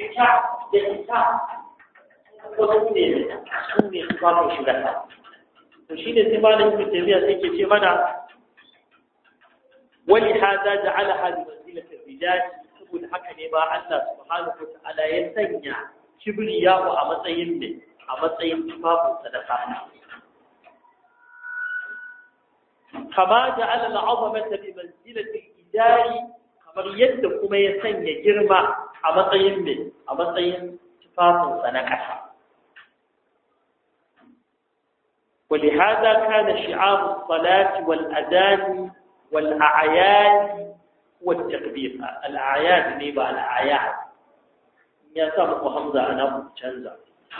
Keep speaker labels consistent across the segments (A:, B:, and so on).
A: cika da ita wasu ne su ne su ba mu shiga to shi ne sai malamin ibn Taymiyyah sai ke ce mana wali hada ja'ala hadhihi manzilata rijal saboda haka ne ba Allah subhanahu wa ta'ala ya sanya kibriya a matsayin ne a matsayin tufafin sadaka kama ja'ala al'azamata bi manzilati al-idari kamar yadda kuma ya sanya girma a matsayin ne a matsayin tufafin sadaka ولهذا كان شعار الصلاة والأذان والأعياد والتكبير الأعياد نيبا الأعياد يا سامح حمزة أنا بتشنزا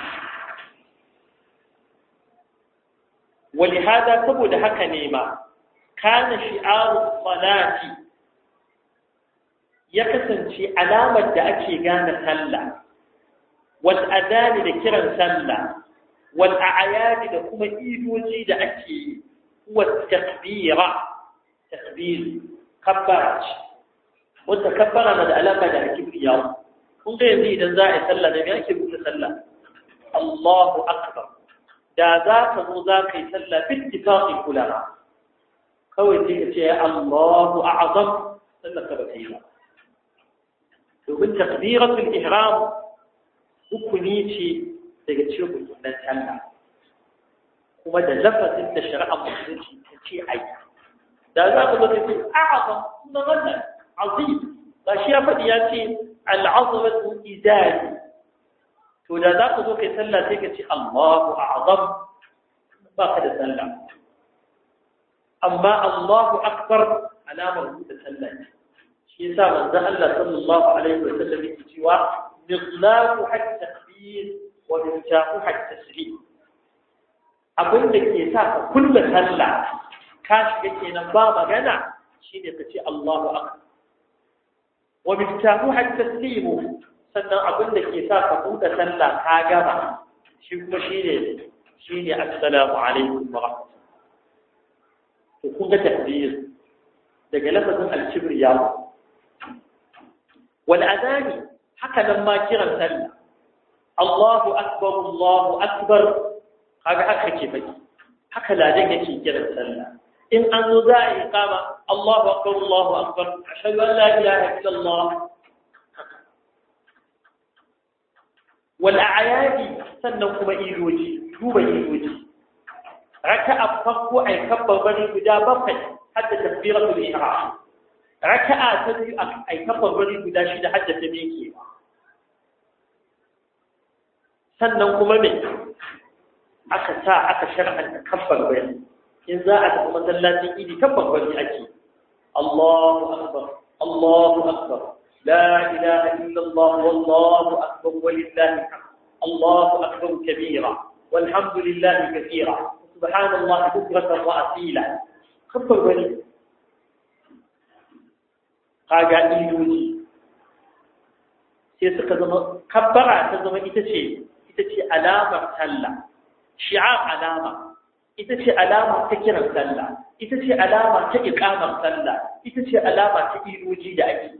A: ولهذا تبود هكا نيما كان شعار الصلاة يكسن شي علامة دا أكي غانا سلا والأذان ذكرا سلا والأعياد دا كما إيدوجي دا أكي هو التكبير تكبير كبرت وتكبر مدى ألامة دا أكي بيار kun ga yanzu idan za a yi sallah da me ake buɗe sallah Allahu akbar da za ka zo za ka yi sallah bi ittifaqi ulama kawai sai ka ce Allahu a'zam sallah ka ba ta yi ba domin takbiratul ihram hukuni ce daga cikin hukunan sallah kuma da lafazin da shari'a musulunci ta ce ai da za ka zo ka ce a'zam sunan wannan azim ba shi ya faɗi ya ce al'azamatu idari to da za ka zo kai sallah sai ka ce Allahu a'zam ba ka da sallah amma Allahu akbar alamar da sallah ne shi yasa manzo Allah sallallahu alaihi wa sallam yake cewa miqlaqu hatta takbir wa miftahu hatta tasbih abin da ke sa ka kulla sallah ka shiga kenan ba magana shine ka ce Allahu akbar ومفتاحها التسليم sannan abin da ke sa ka buɗe sallah ka gaba shi kuma shine assalamu alaikum wa rahmatullahi to kun ga takbir daga lafazin al-kibriya wal adani haka nan ma kiran sallah Allahu akbar kaga haka ke bai haka ladan yake kiran sallah in an zo za a yi kama Allahu akbar ashhadu an la ilaha illallah wal a'yadi sannan kuma idoji duba idoji raka'a farko ay kabbari guda bakwai hadda takbiratul ihram raka'a ta biyu ay kabbari guda shida hadda ta miƙe sannan kuma me aka shar'anta kabbari in za a tafi masallacin idi kabban gwani ake Allahu akbar la ilaha illallah wallahu akbar walillahi hamd Allahu akbar kabira walhamdulillahi kathira subhanallahi bukratan wa asila kabban gwani kaga idoji sai suka zama kabbara ta zama ita ce alamar sallah shi'ar alama ita ce alama ta kiran sallah ita ce alama ta iqamar sallah ita ce alama ta idoji da ake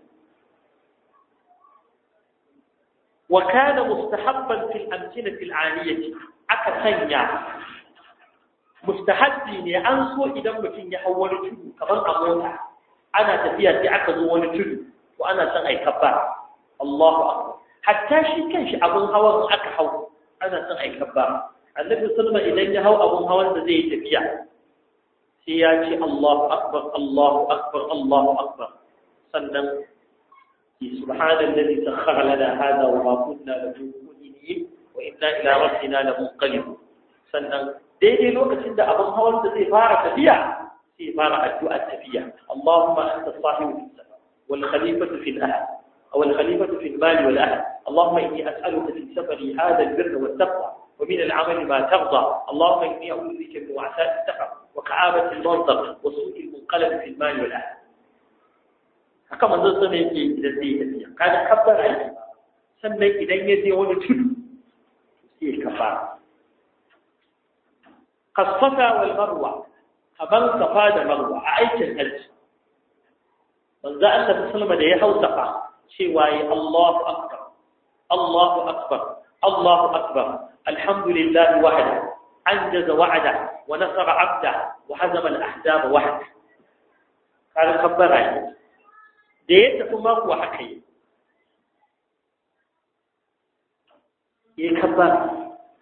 A: wa kana mustahabban fil amkinati al'aliyati aka sanya mustahabbi ne an so idan mutum ya hawo wani tudu kamar a mota ana tafiya sai aka zo wani tudu to ana son ai kabbara Allahu akbar hatta shi kanshi abun hawan aka hawo ana son ai kabbara annabi sallama idan ya hau abun hawan da zai tafiya sai ya ce Allahu akbar Allahu akbar Allahu akbar sannan subhanallazi sakhkhara lana hadha wa ma kunna lahu muqrinin wa inna ila rabbina lamunqalibun sannan daidai lokacin da abun hawan da zai fara tafiya sai fara addu'a tafiya Allahumma anta sahibu fis-sama wal khalifatu fil ahl aw al khalifatu fil mal wal ahl Allahumma inni as'aluka fi safari hadha al-birra wat-taqwa ومن العمل ما ترضى اللهم إني أعوذ بك من وعثاء السفر وكآبة المنظر وسوء المنقلب في المال والأهل haka manzon sama yake idan zai tafiya kada kabbar aiki sannan idan ya je wani tudu sai ya kafara qassafa wal marwa kaman safa da marwa a aikin hajji manzo Allah sallama da ya hausafa cewa ya Allahu akbar Allahu akbar Allahu akbar alhamdulillahi wahda anjaza wa'ada wa nasara 'abda wa hazama al-ahzaba wahda kaga kabbara ne da ya tafi mako haka yi kabbara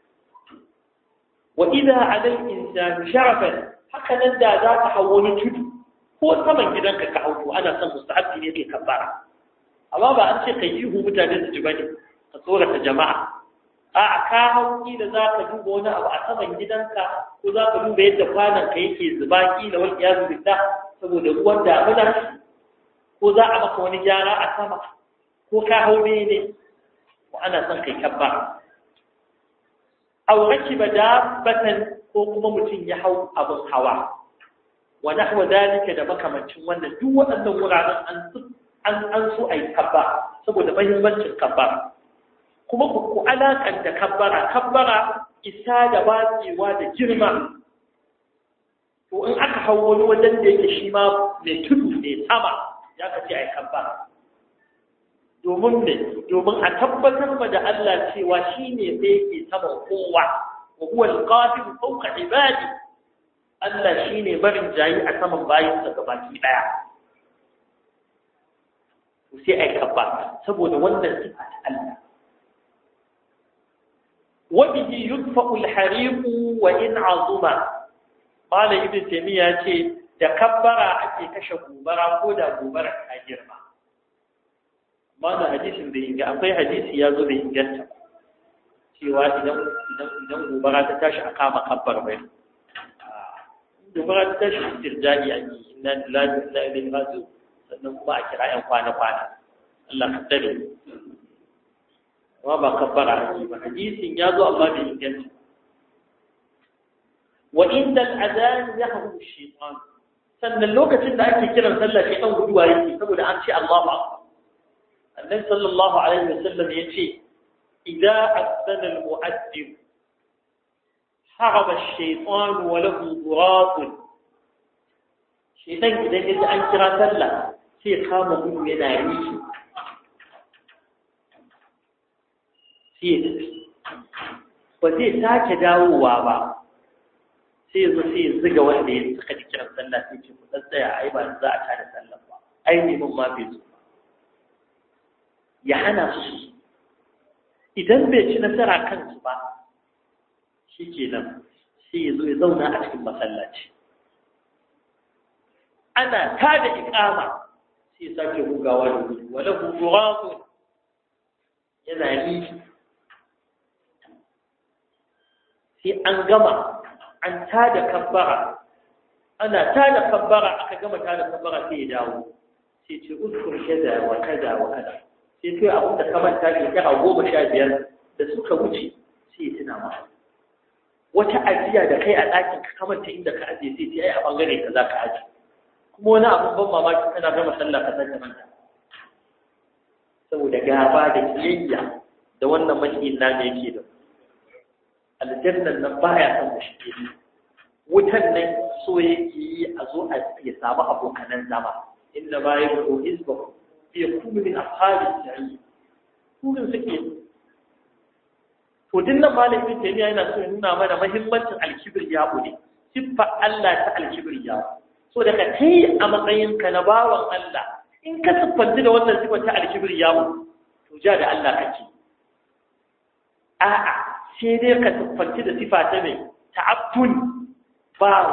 A: wa idha 'ala al-insani sharafan haka nan da za ka hawo wani tudu ko saman gidanka ka hauto ana son mustahabbi ne kai kabbara amma ba an ce kai ihu mutane su ji bane ka tsorata jama'a a ka hauki da za ka duba wani abu a saman gidanka ko za ka duba yadda kwanan ka yake zuba kila wal iyazu billah saboda ruwan damuna ko za a maka wani gyara a sama ko ka hau ne ko ana son kai kabbara aw rakiba dabbatan ko kuma mutum ya hau abin hawa wa nahwa dalika da makamancin wannan duk waɗannan wuraren an so a yi kabba saboda mahimmancin kabba kuma ku alakanta kabbara isa da batsewa da girma to in aka hau wani wajen da yake shi ma mai tudu ne sama ya ka ce a yi kabbara domin a tabbatar ma da Allah cewa shi ne sai yake saman kowa wa huwa al-qadir fawqa ibadi Allah shi ne barin jayi a saman bayinsa gabaki daya sai ai kabba saboda wannan sifa ta Allah wa bihi yudfa'u al-hariq wa in 'azuma qala ibn taymiya ce da kabbara ake kashe gobara ko da gobara ta girma amma da hadisin bai inga akwai hadisi ya zo bai inganta cewa idan gobara ta tashi a kama kabbar bai gobara ta tashi istirja'i ake inna lillahi wa inna ilaihi raji'un sannan kuma a kira ƴan kwana-kwana Allah ka tsare amma ba kabbara ake ba hadisin ya zo amma bai inganta wa inda al'adhan yahwu shaytan sannan lokacin da ake kiran sallah sai dan guduwa yake saboda an ce Allahu akbar annabi sallallahu alaihi wasallam yace idza asana al-mu'addib haraba ash-shaytan wa lahu durat shaytan idan yaji an kira sallah sai kama gudu yana yi ba zai sake dawowa ba sai zo sai ziga wanda ya suka ji kiran sallah sai ce ku tsaya ai ba za a tada sallah ba ai ne mun ma bai zo ya hana su idan bai ci nasara kansu ba shikenan sai ya zo ya zauna a cikin masallaci ana tada iqama sai sake hugawa da gudu wala huduratun yana yi sai an gama an tada kabbara ana tada kabbara aka gama tada kabbara sai ya dawo sai ce uzkur kaza wa kaza wa kaza sai kai abin da kamar ta ke kira 15 da suka wuce sai ya tuna masa wata ajiya da kai a ɗakin ka kamar ta inda ka ajiye sai ce ai a bangare ka za ka ajiye kuma wani abin ban mamaki kana gama sallah ka sanya manta saboda gaba da kiyayya da wannan makiyin namu yake da aljannan nan baya son da shi wutan nan so yake yi a zo a ya samu abokanan zama inna ma yaqulu hizbahu yakunu min ashabis sa'id kullun suke to dinnan malamin taymiya yana so ya nuna mana muhimmancin alkibriya ne siffa Allah ta alkibriya so daga kai a matsayin ka na bawan Allah in ka siffanci da wannan siffa ta alkibriya to ja da Allah kake a'a sai dai ka siffanci da sifa ta mai ta'abbun bawa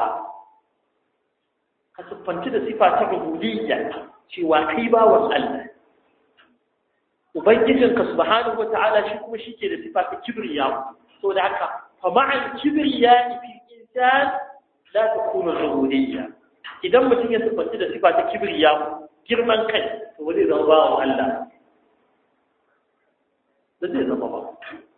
A: ka siffanci da sifa ta rububiyya cewa kai bawan Allah ubangijinka subhanahu wata'ala shi kuma shike da sifa ta kibriya so da haka fa ma'al kibriya fi insan la takunu rububiyya idan mutum ya siffanci da sifa ta kibriya girman kai to wani zama bawan Allah da zai zama ba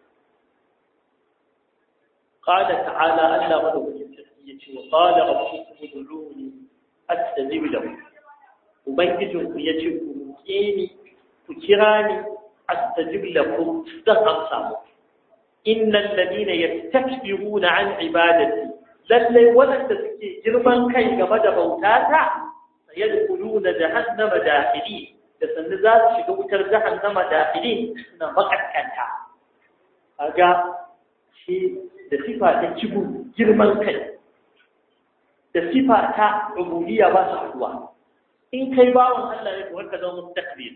A: قال تعالى ألا غضب التسمية وقال ربكم ادعوني أستجب لكم وبيتكم يجبكم كيني فكراني أستجب لكم استغفر إن الذين يستكبرون عن عبادتي للي ولن تسكي جرمان كي مدى موتاتا سيدخلون جهنم داخلين da sannu za su shiga wutar jahannama dakhilin suna makaskanta kaga shi da sifa ta kibu girman kai da sifa ta rububiyya ba su haduwa in kai bawon Allah ne to ka zama mustakbir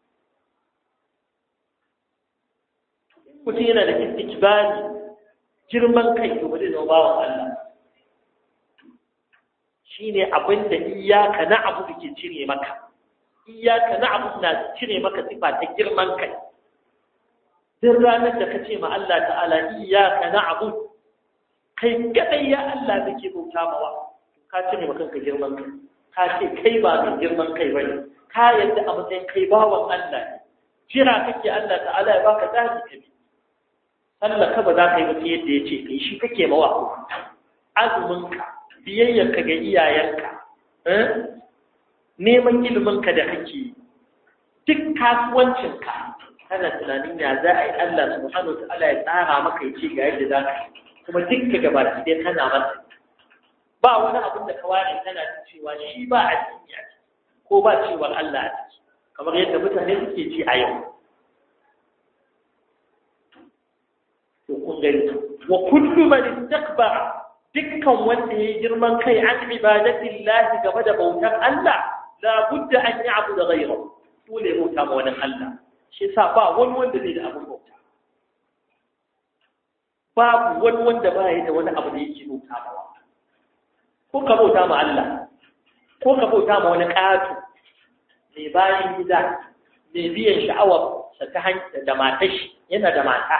A: mutum yana da istikbari girman kai to ba zai zama bawon Allah shine abin da iyyaka na'budu ke cire maka iyyaka na'budu na cire maka sifa ta girman kai duk ranar da kace ma Allah ta'ala iyyaka na'budu kai kadai ya Allah nake bauta mawa ka cire maka kanka girman kai ka ce kai ba mai girman kai bane ka yadda a matsayin kai bawan Allah ne jira kake Allah ta'ala ya baka tsari kabi Allah ka ba za ka yi ba yadda yace kai shi kake mawa azumin ka biyayyarka ga iyayenka neman iliminka da kake duk kasuwancinka kana tunanin ya za a yi Allah subhanahu ta'ala ya tsara maka ya ce ga yadda za ka kuma duk ka gaba da dai kana masa ba wani abin da ka ware kana cewa shi ba a cikin ko ba cewar Allah a ciki kamar yadda mutane suke ji a yau to kun gani wa kullu man istakbara dukkan wanda ya girman kai an ibadatin lahi game da bautar Allah la budda an ya'budu da ghayrahu dole bauta ma wani Allah shi yasa ba wani wanda zai da abin bauta babu wani wanda ba ya da wani abu da yake bauta ma ko ka bauta ma Allah ko ka bauta ma wani ƙato mai bayan gida mai biyan sha'awar sa ta hanyar da matashi yana da mata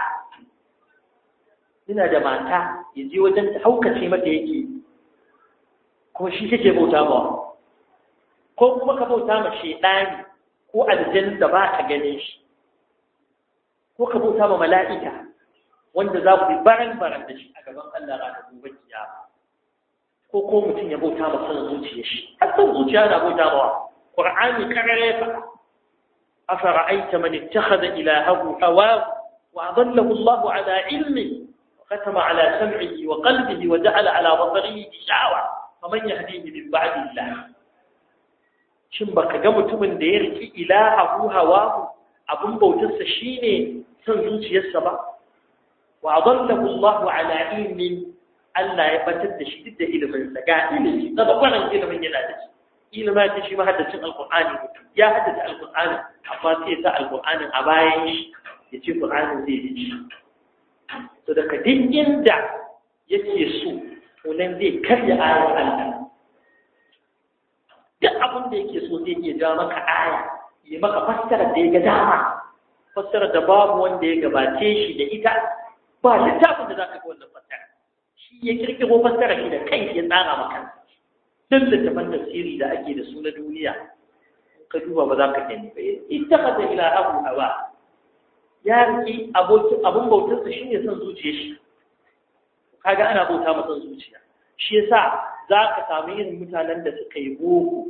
A: ya je wajen ta haukace mata yake kuma shi kake bauta ba ko kuma ka bauta ma shedani ko aljanna da ba ka ganin shi ko ka bauta ma mala'ika wanda za ku bi baran da shi a gaban Allah ranar gobe kiyama ko mutum ya bauta ma son zuciya shi har son zuciya na bauta ma Qur'ani karare fa afara'aita man ittakhadha ilahahu hawahu wa adallahu Allahu ala ilmi ختم على سمعه وقلبه وجعل على بصره غشاوة فمن يهديه من بعد الله shin baka ga mutumin da ya riki ilahu hawahu abun bautarsa shine son zuciyarsa ba wa adallahu Allahu ala ilmin Allah ya batar da shi duk da ilimin sa ga ilimi da bakwaran ilimin yana da shi ilimin ta shi mahaddacin alqur'ani ya haddace alqur'ani amma sai ta alqur'anin a bayan shi yace qur'anin zai yi to daga duk inda yake so wannan zai karya ayar Allah duk abin da yake so zai iya ja maka aya yi maka fassara da ya ga dama fassara da babu wanda ya gabace shi da ita ba littafin da zaka ga wannan fassara shi ya kirkiro fassara shi da kai ya tsara maka duk littafin tafsiri da ake da su na duniya ka duba ba za ka gani ba ittakhadha ilahu hawa ya riki abun bautarsa shi ne son zuciya shi kaga ana bauta ma son zuciya shi yasa za ka samu irin mutanen da suka yi boko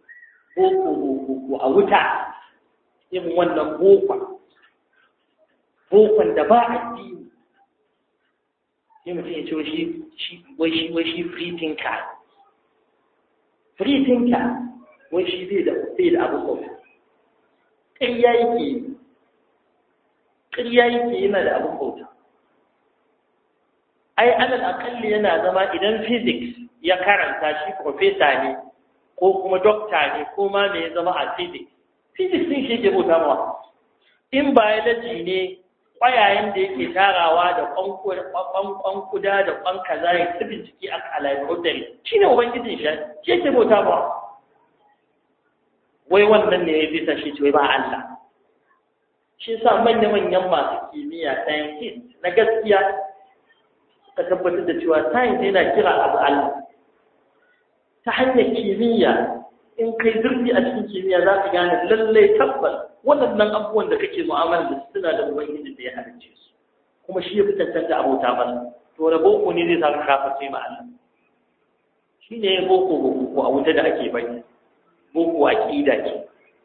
A: a wuta irin wannan bokon da ba addini sai mutum ya ce wai shi free thinker wai shi bai da abun bauta ƙarya yake yana da abin bauta ai alal akalli yana zama idan physics ya karanta shi professor ne ko kuma doctor ne ko ma me ya zama a physics din shi ke bauta mawa in biology ne ƙwayayen da yake tarawa da ƙwan kuda da ƙwan kaza ya ta bincike a laboratory shi ne ubangijin shi yake bauta mawa wai wannan ne ya bisa shi ce ba Allah shi sa manya-manyan masu kimiyya scientist na gaskiya ka tabbatar da cewa science yana kira abu Allah ta hanyar kimiyya in kai zurfi a cikin kimiyya za ka gane lallai tabbas waɗannan abubuwan da kake mu'amala da suna da ubangiji da ya halicce su kuma shi ya fi tantance abota masa to da boko ne zai saka kafarce ma Allah shi ne boko a wuta da ake bai boko aqida ce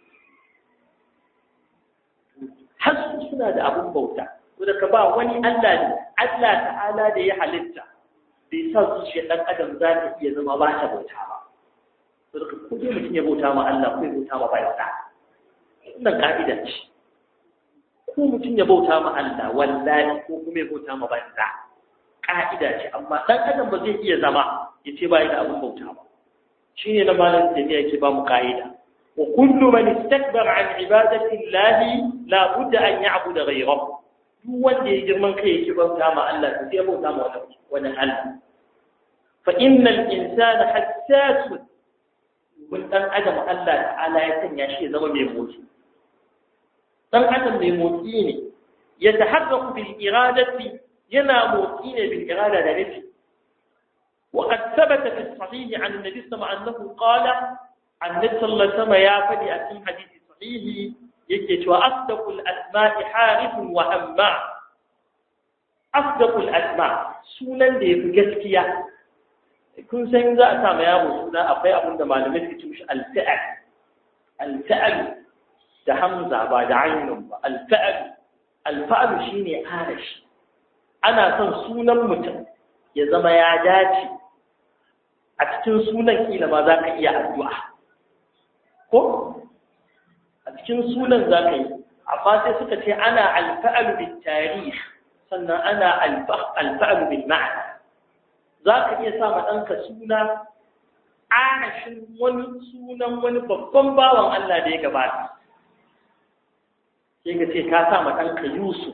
A: har suna da abun bauta to da ka ba wani Allah ne Allah ta'ala da ya halitta bai sa zuciyar dan adam za ta iya zama ba ta bauta ba to da ko dai mutum ya bauta ma Allah ko ya bauta ma bai sa wannan ka'ida ce ko mutum ya bauta ma Allah wallahi ko kuma ya bauta ma banza ka'ida ce amma dan adam ba zai iya zama ya ce bai da abin bauta ba shine na malam jami'a yake ba mu ka'ida wa kullu man istakbara an ibadati Allah la budda an ya'budu ghayrahu duk wanda ya girman kai yake bauta ma Allah sai ya bauta ma wani Allah fa innal insana hassas mun dan adam Allah ta'ala ya sanya shi ya zama mai motsi dan adam mai motsi ne ya taharraku bil iradati yana motsi ne bil irada da nufi wa qad thabata fi sahih an nabi sallallahu alaihi wasallam qala annabi sallallahu alaihi wasallam ya fadi a cikin hadisi sahihi yake cewa asdaqul asma'i harithun wa hamma asdaqul asma sunan da yafi gaskiya kun san za a samu yaro suna akwai abin da malamai suke cewa al-fa'al al-fa'al da hamza ba da ainun ba al-fa'al shine arashi ana son sunan mutum ya zama ya dace a cikin sunan kila ma za ka iya addu'a ko a cikin sunan za ka yi amma sai suka ce ana al-fa'al bil tarikh sannan ana al-fa'al bil ma'na za ka iya sa ma ɗanka suna arashin wani sunan wani babban bawan Allah da ya gabata sai ka ce ka sa ma ɗanka Yusuf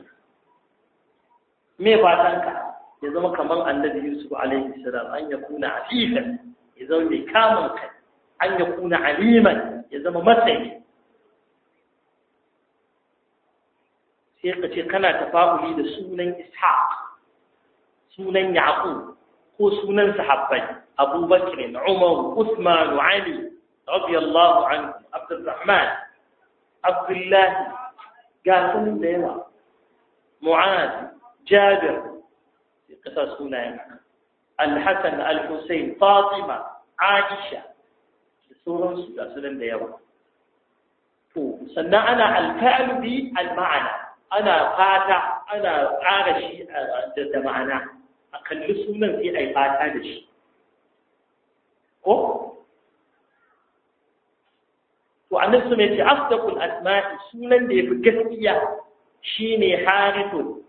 A: me fatanka ya zama kamar annabi Yusuf alaihi salam an ya kuna afifan ya zama mai kamun kai an ya kuna aliman ya zama matsayi sai ka ce kana tafa'uli da sunan Ishaq sunan Yaqub ko sunan sahabbai Abu Bakr Umar Uthman Ali radiyallahu anhu Abdurrahman Abdullah ga sunan da yawa Mu'adh Jabir kasa sunayen Al-Hasan Al-Husayn Fatima Aisha da sauransu ga sunan da yawa to sannan ana al-fa'lu bi al-ma'ana ana fata ana ƙara shi da ma'ana a kalli sunan sai a yi fata da shi ko to annabi sun ce asdaqul asma'i sunan da yafi gaskiya shine harithun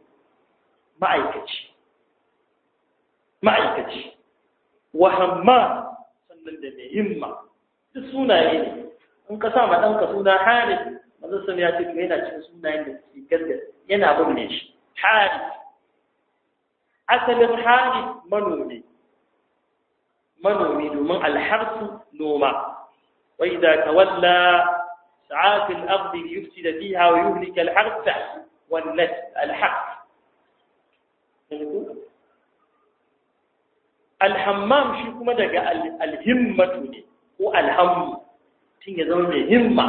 A: ma'aikaci wa hamma sannan da mai himma duk sunaye ne in ka sa ma ɗanka suna harith manzo sun ya ce yana cikin sunayen da suke gaskiya yana binne shi harith asalin harith manomi domin alharsu noma wa idza tawalla sa'a fil ardi liyufsida fiha wa yuhlika alharsa wan nasl alhaq alhammam shi kuma daga alhimmatu ne ko alhammu tun ya zama mai himma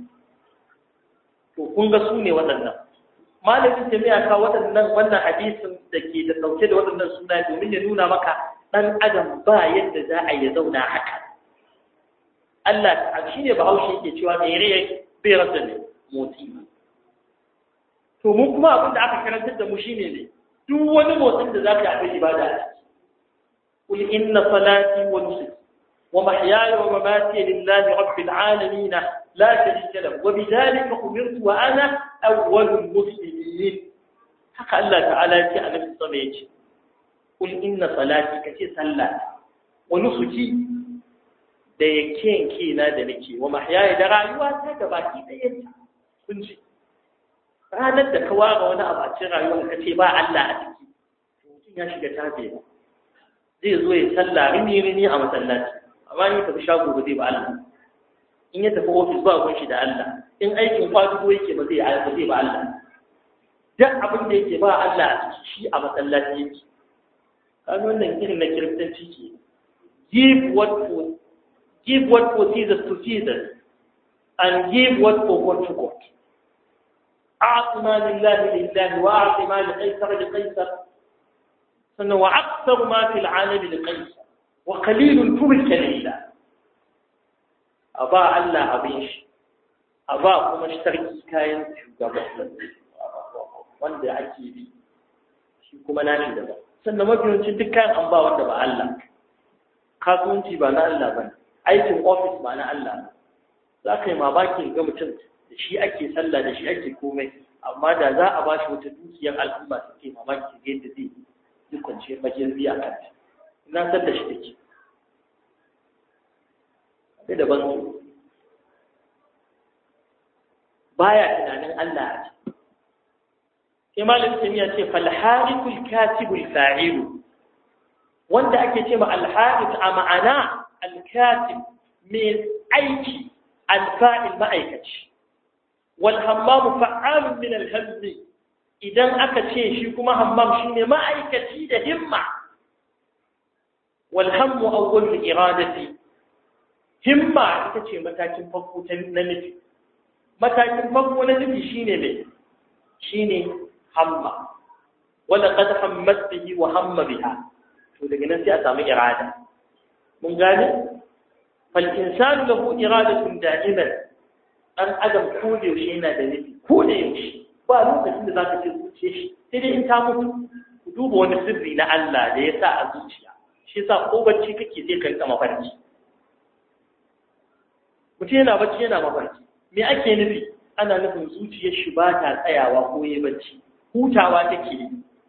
A: to kun ga su ne waɗannan malamin jami'a ka wannan hadisin da ke da ɗauke da waɗannan suna domin ya nuna maka ɗan adam ba yadda za a yi zauna haka Allah shi ne bahaushe yake cewa mai rai bai rasa ne motsi to mu kuma abin da aka karantar da mu shine ne duk wani motsin da za ka yi akwai ibada a ciki قل إن صلاتي ونسكي ومحياي ومماتي لله رب العالمين لا شريك له وبذلك أمرت وأنا أول المسلمين حق الله تعالى في أنفس الصميج قل إن صلاتي كتير صلاة ونسكي da yake kina da nake wa mahyaya da rayuwa ta gabaki ɗayanta kun ji ranar da ka ware wani abu a cikin rayuwar ka ce ba Allah a ciki mutum ya shiga tabe zai zo ya sallah rini a masallaci amma in ya tafi shago ba zai ba Allah in ya tafi ofis ba gun shi da Allah in aikin kwadugo yake ba zai ba Allah duk abin da yake ba Allah a ciki shi a masallaci yake kan wannan irin na kiristanci ke give what for Caesar to Caesar and give what for God to God أعط ما لله لله وأعط ما لقيصر لقيصر وأكثر ما في العالم لقيصر وقليل ترك لله أبا الله أبيش أبا كما اشتركي كاين wanda ake bi shi kuma nashi daban sannan mafiyancin duk kayan an ba wanda ba Allah kasuwanci ba na Allah ba aikin ofis ba na Allah za ka yi mamakin ga mutum da shi ake sallah da shi ake komai amma da za a ba shi wata dukiyar al'umma su ke mamaki ga yadda zai yi kwanciyar majirbi a kanta ina san da shi take sai daban su baya tunanin Allah a ciki sai malam Tamiya ce fal harikul katibul fa'ilu wanda ake ce ma al harik a ma'ana al katib mai aiki al fa'il ma'aikaci wal hammam fa'al min al hammi idan aka ce shi kuma hammam shine ma'aikaci da himma wal hammu awwal iradati himma ita ce matakin farko na nufi matakin farko na nufi shine ne shine hamma wala qad hammat bihi wa hamma biha to daga nan sai a samu irada mun gane fal insanu lahu iradatun da'iman dan adam ko da yaushe yana da nufi ko da yaushe ba lokacin da zaka ce zuciya shi sai dai in ta mutu ku duba wani sirri na Allah da ya sa a zuciya shi yasa ko bacci kake sai ka rika mafarki mutum yana bacci yana mafarki me ake nufi ana nufin zuciyar shi ba ta tsayawa ko yayi bacci hutawa take yi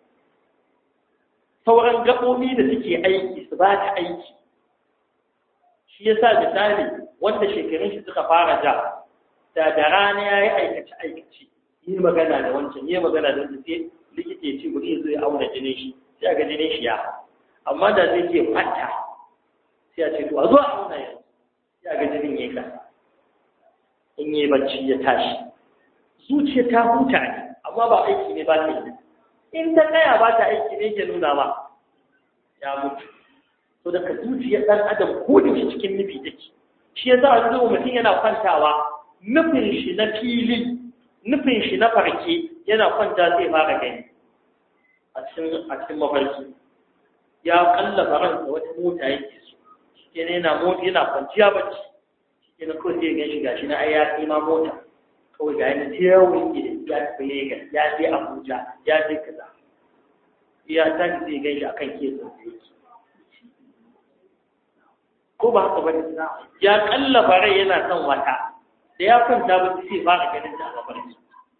A: sauran gaɓoɓi da suke aiki su ba ta aiki shi yasa misali wanda shekarun shi suka fara ja da rana ya yi aikace yi magana da wancan yi magana da wancan sai likita ya ce bari zo ya auna jinin shi sai a ga jinin shi ya amma da zai ce fata sai a ce to a zo a auna yanzu sai a ga jinin ya yi kasa in yi bacci ya tashi zuciya ta huta ne amma ba aiki ne ba ta yi in ta tsaya ba ta aiki ne ke nuna ba ya mutu to daga zuciyar ɗan adam ko da shi cikin nufi take shi ya za a zo mutum yana kwantawa nufin shi na fili nufin shi na farke yana kwanta zai fara gani a cikin mafarki ya kallafa ransa wata mota yake so shi yana kwanciya bacci shi na kawai sai gan shi gashi na ai ma mota kawai ga yana tiyawun gida ya tafi Lagos ya je Abuja ya je kaza ya tashi zai gan shi akan kesin da yake ko ba haka bane ya kallafa rai yana son wata da ya kwanta ba sai fara ganin ta a mafarki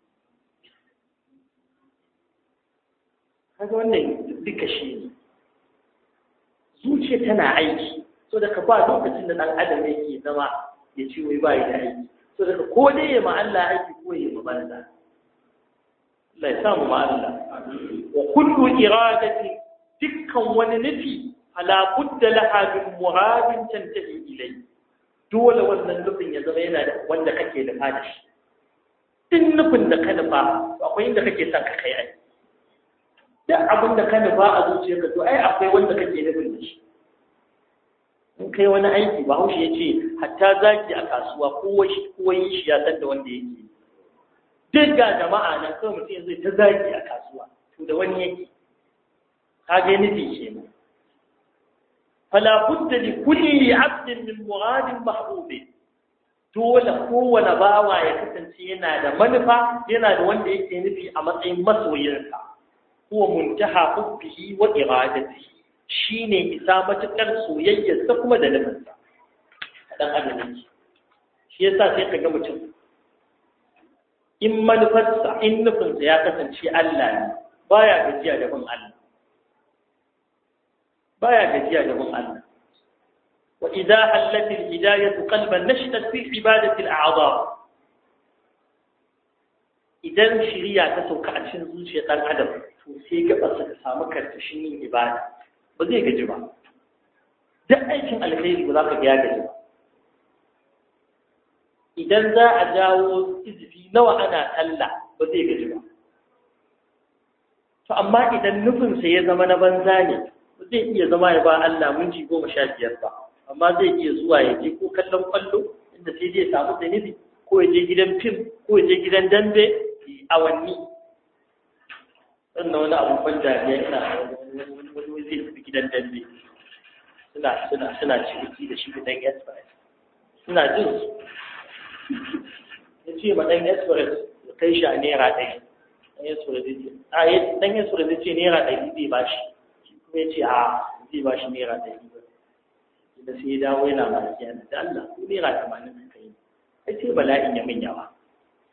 A: kaga wannan duka shi ne zuciya tana aiki so da ka ba lokacin da dan adam yake zama ya ci wai bai da aiki so da ko dai ya ma Allah aiki ko ya ma banza Allah ya samu ma Allah wa kullu iradati dukkan wani nufi ala budda laha min muradin tantahi ilayhi dole wannan nufin ya zama yana da wanda kake da fadi din nufin da ka nufa akwai inda kake son ka kai ai duk abin da ka nufa a zuciyarka to ai akwai wanda kake nufin da shi in kai wani aiki ba haushe ya ce hatta zaki a kasuwa kowa shi ya san da wanda yake duk ga jama'a nan kawai mutum zai ta zaki a kasuwa to da wani yake ka ga nufi kenan fala budda li kulli 'abdin min muradin mahbubin dole kowane bawa ya kasance yana da manufa yana da wanda yake nufi a matsayin masoyinsa huwa muntaha hubbihi wa iradatihi shine isa matukar soyayyar sa kuma da nufinsa dan adam shi yasa sai kaga mutum in manufarsa in nufinsa ya kasance Allah ne baya gajiya da bin Allah baya gajiya da bin Allah wa idha hallat al-hidayatu qalban nashtat fi ibadati al-a'dha idan shiriya ta sauka a cikin zuciyar dan adam to sai gabarsa ta samu karkashin yin ibada ba zai gaji ba duk aikin alheri ba za ka ga ya gaji ba idan za a jawo izifi nawa ana talla ba zai gaji ba to amma idan nufinsa ya zama na banza ne ba zai iya zama ya ba Allah minti 15 ba amma zai iya zuwa ya je ko kallon kwallo inda sai zai samu zanibi ko ya je gidan fim ko ya je gidan dambe awanni sannan wani abun ban dariya ina wani zai tafi gidan dambe suna ciniki da shi da ɗan express suna jin su ya ce ma ɗan express ya kai shi a naira 100 ɗan express ya ce naira 100 zai ba shi kuma ya ce a zai ba shi naira 100 da sai ya dawo yana malaki yana da Allah ko naira 80 suka yi ai sai bala'in ya min yawa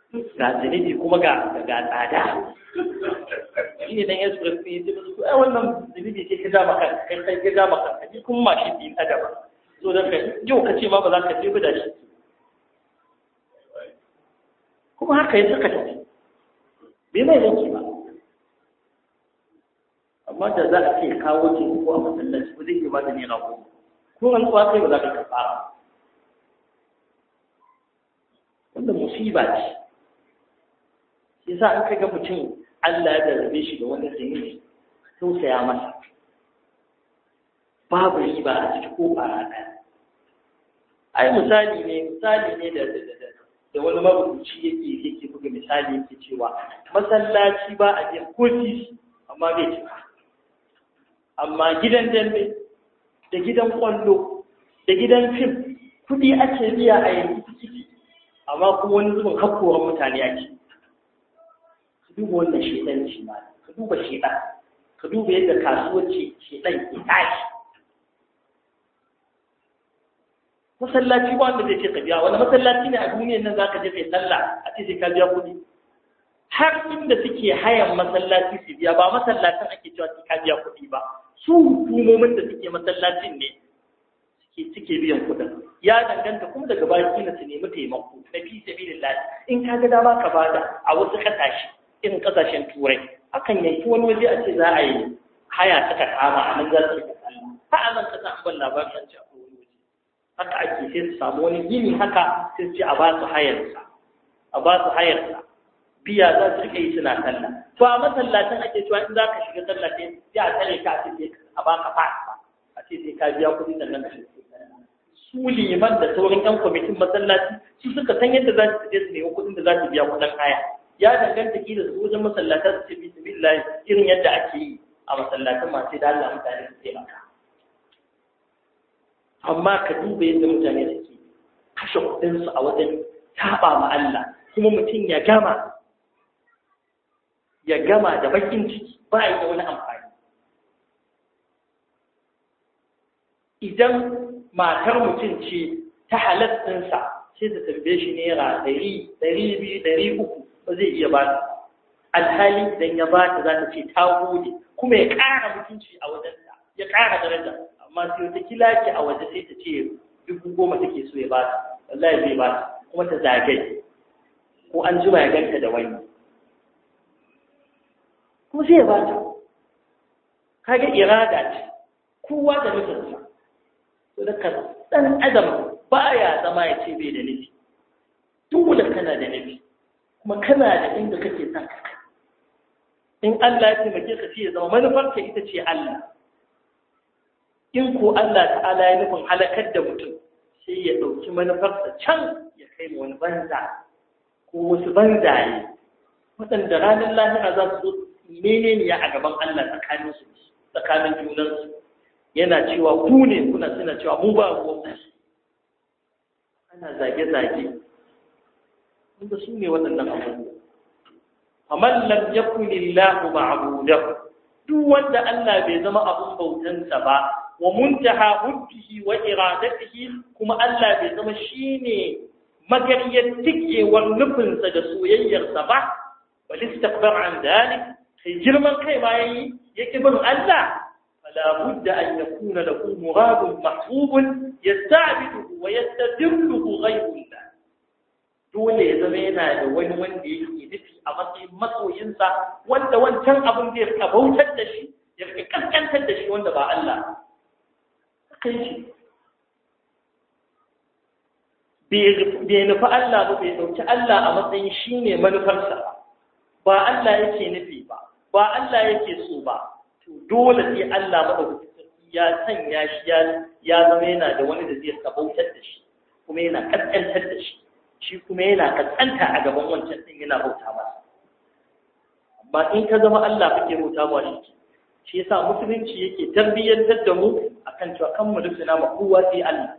A: ga zunubi kuma ga tsada shi ne dan express ne ya ce musu ai wannan zunubi ke ka ja maka kai ka ja maka ni kuma mashin din adaba so dan kai yau ka ce ma ba za ka je da shi kuma haka ya saka tafi bai mai yanki ba amma da za a ce kawo ce ko a masallaci ba zai yi ba da ne rago ko an tsawa kai ba za ka kafara wanda musiba ce yasa an kaga mutum Allah ya darbe shi da wani zunubi tausaya masa babu riba a ciki ko bara ɗaya ai misali ne da wani marubuci yake buga misali yake cewa masallaci ba a biyan ko titi amma bai cika amma gidan dambe da gidan kwallo da gidan fim kudi ake biya a yanki tikiti amma kuma wani zubin hakkowar mutane ake ka duba wannan shedanci ma ka duba shedan ka duba yadda kasuwanci shedan ke tashi masallaci ba wanda zai ce ka biya wani masallaci ne a duniyar nan zaka je kai sallah a ce sai ka biya kuɗi har inda suke hayan masallaci su biya ba masallacin ake cewa sai ka biya kuɗi ba su hukumomin da suke masallacin ne suke biyan kuɗin ya danganta kuma daga baya kila su nemi taimako na fi sabilillah in ka ga dama ka bada a wasu kasashe irin kasashen turai akan yanki wani waje a ce za a yi haya suka kama a nan za su yi sallah ha a nan kasa an ban labarin an ce a wani waje haka ake sai su samu wani gini haka sai su ce a ba su hayarsa biya za su rika yi suna sallah to a masallacin ake cewa in za ka shiga sallah sai a tare ka a ce a baka fasa a ce sai ka biya kuɗi sannan ka shiga su liman da sauran yan kwamitin masallaci su suka san yadda za su je su nemi kuɗin da za su biya kuɗin haya ya danganta kila su wajen masallatan su ce bismillah irin yadda ake yi a masallatan masu da Allah mutane su taimaka amma ka duba yadda mutane suke kashe kuɗinsu a wajen taɓa ma Allah kuma mutum ya gama da bakin ciki ba yi da wani amfani idan matar mutum ce ta halattinsa sai ta tambaye shi naira 100, 200, 300 ba zai iya ba ta alhali idan ya ba ta za ta ce ta gode kuma ya ƙara mutunci a wajenta ya ƙara daraja amma sai wata kilaki a waje sai ta ce 10,000 take so ya ba ta wallahi zai ba ta kuma ta zagaye ko an jima ya ganta da wani kuma sai ya ba ta kage irada ce kowa da nufinsa to da ɗan adam baya zama ya ce bai da nufi dole kana da nufi kuma kana da inda kake son ka in Allah ya taimake ka ce ya zama manufarka ita ce Allah in ko Allah ta'ala ya nufin halakar da mutum sai ya ɗauki manufarsa can ya kai wani banza ko wasu banzaye waɗanda ranar lahira za su zo menene ya a gaban Allah tsakanin junansu yana cewa ku ne kuna suna cewa mu ba ruwan ana zage-zage wanda su ne waɗannan abubuwa faman lam yakun lillahu ma'budahu duk wanda Allah bai zama abun bautansa ba wa muntaha hubbihi wa iradatihi kuma Allah bai zama shine magariyar tikewar nufinsa da soyayyarsa ba bal istakbar an dalik sai girman kai ma yayi yake bin Allah فلا بد أن يكون له مراد محبوب يستعبده ويستدله غير الله dole ya zama yana da wani wanda yake nufi a matsayin masoyinsa wanda wancan abin da ya rika bautar da shi ya rika kaskantar da shi wanda ba Allah kai shi bai nufi Allah ba bai dauki Allah a matsayin shi ne manufarsa ba Allah yake nufi ba Allah yake so ba dole sai Allah madaukakin ya sanya shi ya zama yana da wani da zai kabautar da shi kuma yana kaskantar da shi kuma yana kaskanta a gaban wancan din yana bauta masa amma in ka zama Allah kake bauta ba shi yasa musulunci yake tarbiyyantar da mu akan cewa kan mu dukuna ma kowa sai Allah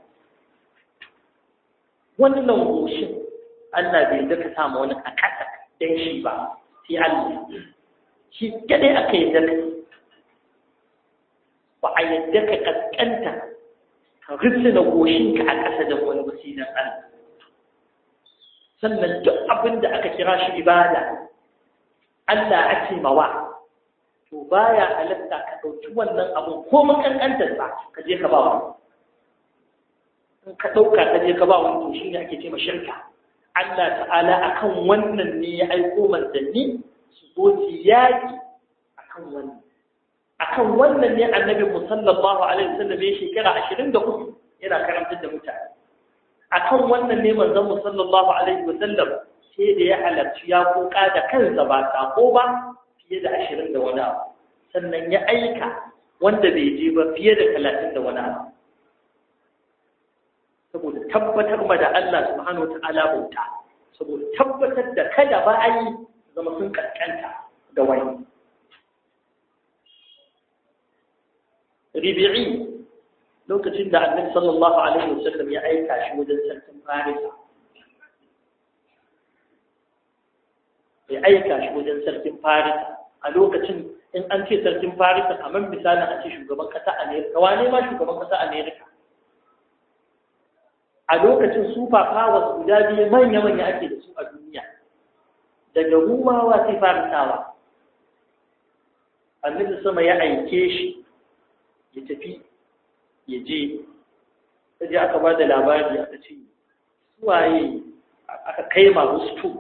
A: wannan goshin Allah bai daka sa ma wani a kasa dan shi ba sai Allah shi kadai aka yi daka ba a yadda ka kaskanta ka ritsina goshinka a ƙasa da wani wasilan Allah sannan duk abin da aka kira shi ibada Allah ake mawa to baya halatta ka ɗauki wannan abun ko mun kankantar sa ka je ka ba wani in ka ɗauka ka je ka ba wani to shine ake ce ma shirka Allah ta'ala akan wannan ne ya aiko manzanni su zo yaki akan wannan ne annabi sallallahu alaihi wasallam ya shekara 24 yana karantar da mutane akan wannan ne manzon mu sallallahu alaihi wasallam sai da ya halarci ya koka da kansa ba sako ba fiye da 20 da wani abu sannan ya aika wanda bai je ba fiye da 30 da wani abu saboda tabbatar ma da Allah subhanahu wataala bauta saboda tabbatar da kada ba a yi zama sun kaskanta da wani Ribi'i lokacin da Annabi sallallahu alaihi wasallam ya aika shi wajen sarkin Farisa a lokacin in an ce sarkin Farisa kamar misalin a ce shugaban kasa Amerika wane ma shugaban kasa Amerika a lokacin super powers guda biyu manya-manya ake da su a duniya daga Rumawa sai Farisawa Annabi sama ya aike shi ya tafi ya je sai aka ba da labari aka ce suwaye aka kai ma wasu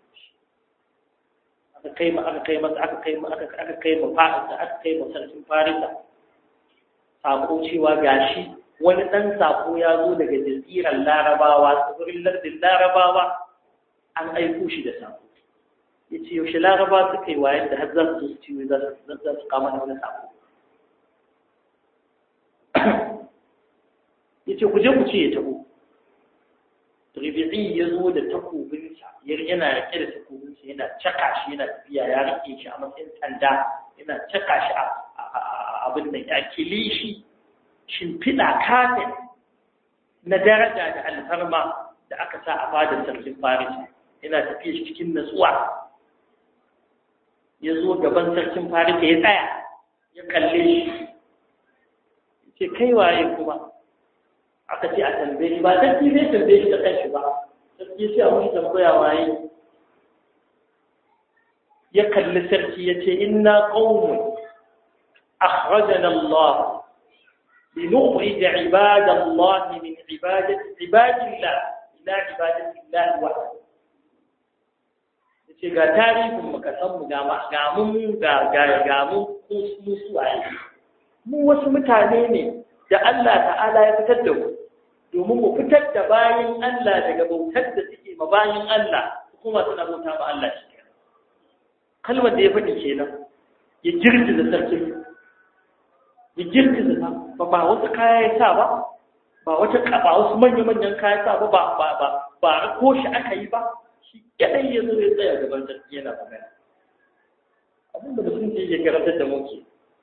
A: aka kai ma sarkin Farisa sako cewa gashi wani ɗan sako ya zo daga jazirar Larabawa tsibirin lardin Larabawa an aiko shi da sako ya ce yaushe Larabawa suka yi wayan da har za su ciwo za su kama da wani sako ya ce ku je ku ce ya taho Ribi'i ya zo da takobinsa yana rike da takobinsa yana caka shi yana tafiya ya rike shi a matsayin sanda yana caka shi a abin da ya kilishi shimfiɗa kafin na daraja da alfarma da aka sa a fadar sarkin Farisa yana tafiya shi cikin natsuwa ya zo gaban sarkin Farisa ya tsaya ya kalle shi ce kai waye kuma aka ce a tambaye ba sarki zai tambaye shi da kanshi ba sarki sai a wani tambaya waye ya kalli sarki ya ce inna qaumun akhrajana Allah لنخرج عباد الله من عبادة عباد الله إلى عبادة الله وحده. yace ga tarihin muka san mu ga mun musu waye mu wasu mutane ne da Allah ta'ala ya fitar da mu domin mu fitar da bayin Allah daga bautar da suke ma bayin Allah kuma suna bauta ma Allah shi kalmar da ya faɗi kenan ya girgiza sarkin ya girgiza ba wasu kaya ya sa ba wasu manya-manyan kaya sa ba ko shi aka yi ba shi kadai ya zo ya tsaya gaban sarki yana magana abinda mutum ce ya karantar da muke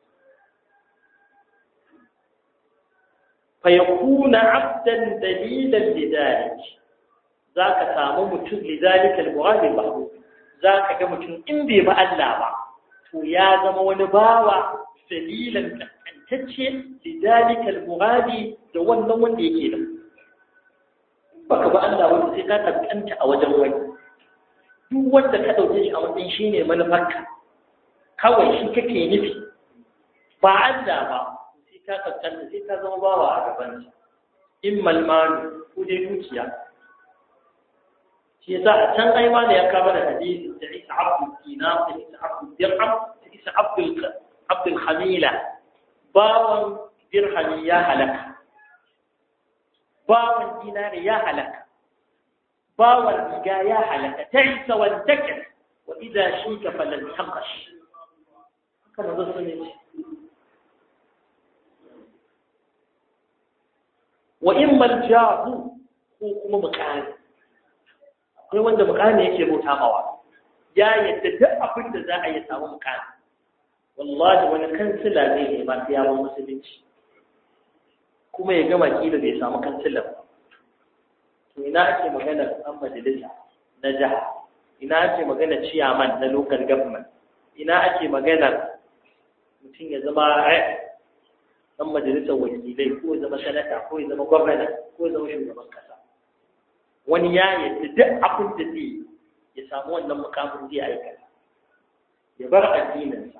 A: fa yakuna abdan dalilan lidalik zaka samu mutum lidalika al-murad al-mahbub zaka ga mutum in bai ba Allah ba to ya zama wani bawa dalilan kankantacce lidalika al-muradi da wannan wanda yake da baka ba Allah wanda sai ka kankanta a wajen wani duk wanda ka dauke shi a matsayin shine manufarka kawai shi kake nufi ba Allah ba sai ka kankanta sai ka zama bawa a gaban sa immal malu ko dai dukiya shi yasa a can ai ma da ya kama da hadisi da Isa Abdul Dinar da Isa Abdul Dirham da Isa Abdul Khamila bawan dirhami ya halaka bawan dinari ya halaka bawan riga ya halaka ta'isa wal takal wa idha shika falan taqash kana da sunan wa imma al-jahu ko kuma mukani akwai wanda mukani yake bauta mawa ya yadda duk abin da za a yi samu mukani wallahi wani kansila ne ba sai ya ba musulunci kuma ya gama kila bai samu kansila ba to ina ake magana an majalisa na jiha ina ake magana chairman na local government ina ake magana mutum ya zama dan majalisar wakilai ko ya zama sanata ko ya zama gwamnati ko ya zama shugaban kasa wani ya yadda duk abin da zai ya samu wannan mukamin zai aikata ya bar addininsa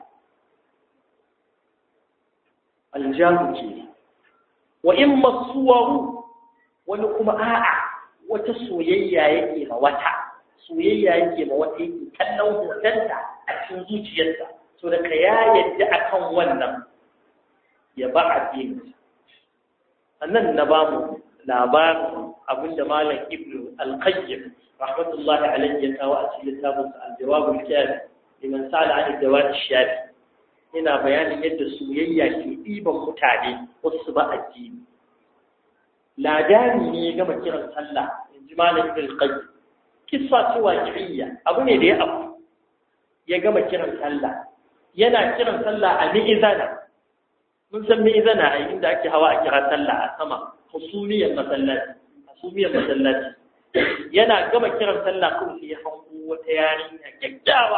A: aljahu ke wa in masuwaru wani kuma a'a wata soyayya yake ma wata yake kallon hotonta a cikin zuciyarsa so da ka ya yadda akan wannan ya ba addininsa annan na ba mu labarin abinda malam ibnu al-qayyim rahmatullahi alayhi ya kawo a cikin littafin al-jawab al-kafi liman sa'ala 'an ad-dawa' ash-shafi yana bayanin yadda soyayya ke ɗiban mutane wasu ba addini ladani ne ya gama kiran sallah inji malam ibnu al-qayyim kissa ce waqi'iyya abu ne da ya abu ya gama kiran sallah yana kiran sallah a mi'izana mun san mi'izana a inda ake hawa a kira sallah a sama hasumiyar masallaci yana gama kiran sallah kawai sai ya hango wata yarinya kyakkyawa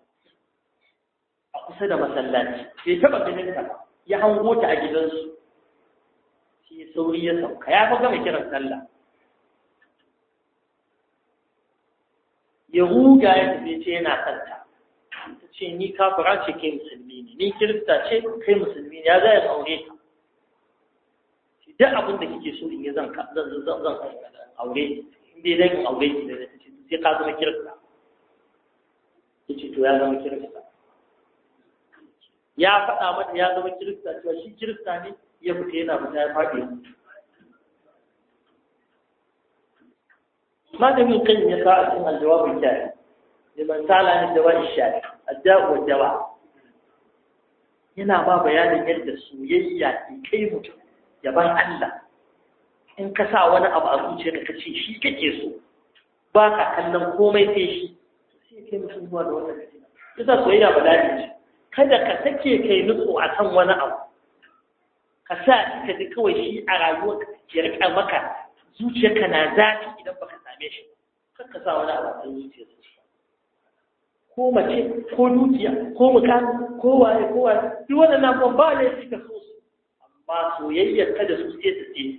A: a kusa da masallaci bai taba ganin ta ya hango ta a gidansu shi sauri ya sauka ya fa gama kiran sallah ya ruga ya tafi ce yana santa ta ce ni kafira ce kai musulmi ne ni kirista ce kai musulmi ne ya zai aure ka duk abin da kike so in yi zan aure in dai zan aure ki da ta ce sai ka zama kirista ya ce to ya zama kirista ya faɗa mata ya zama kirista cewa shi kirista ne ya fita yana fita ya faɗi malamin kan ya sa a cikin aljawabin jari liman sala ne dawa ishari adda'u wa dawa yana ba bayanin yadda soyayya ke kai mutum yaban Allah in ka sa wani abu a zuciyarka ka ce shi kake so ba ka kallon komai sai shi sai kai mutum zuwa da wannan fitina yasa soyayya bala'i ce kada ka sake kai nutso a kan wani abu ka sa ka ji kawai shi a rayuwarka ya rika maka zuciyarka na zafi idan baka same shi kar ka sa wani abu a kan zuciyarka ko mace ko dukiya ko mukami ko waye duk wannan abubuwan ba laifi ka so su amma soyayyar ka da su sai ta ce